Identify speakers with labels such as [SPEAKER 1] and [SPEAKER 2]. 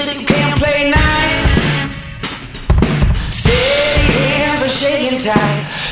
[SPEAKER 1] that you can't play nice. Steady hands are shaking tight.